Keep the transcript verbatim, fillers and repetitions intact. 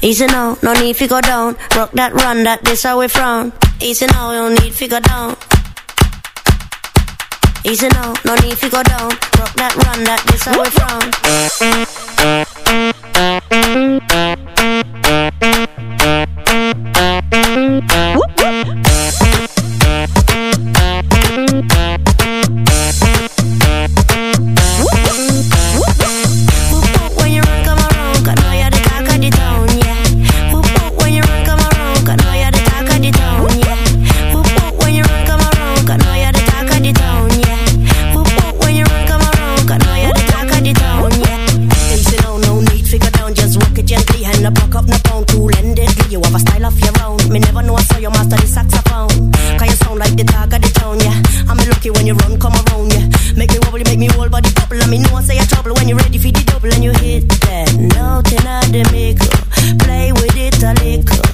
Easy now, no need to go down. Rock that, run that, this how we frown. Easy now, no need to go down. Easy now, no need to go down. Rock that, run that, this how we frown. When you run, come around, yeah. Make me wobble, make me whole body bubble. And me know I say a trouble when you ready for the double. And you hit that note in the middle. Play with it a little.